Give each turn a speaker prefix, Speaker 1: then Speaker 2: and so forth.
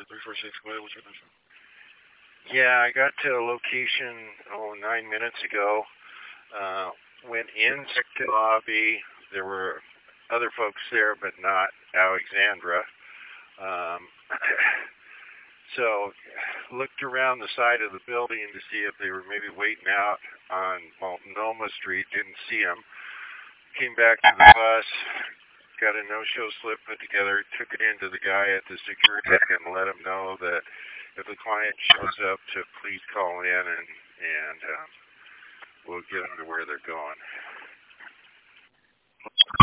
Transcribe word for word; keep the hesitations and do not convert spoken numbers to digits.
Speaker 1: three four six, go ahead, what's your question?
Speaker 2: Yeah, I got to a location, oh, nine minutes ago. Uh, went in to the lobby. There were other folks there, but not Alexandra. Um, so looked around the side of the building to see if they were maybe waiting out on Multnomah Street. Didn't see them. Came back to the bus. Got a no-show slip put together. Took it into the guy at the security desk and let him know that if the client shows up, to please call in and and um, we'll get them to where they're going.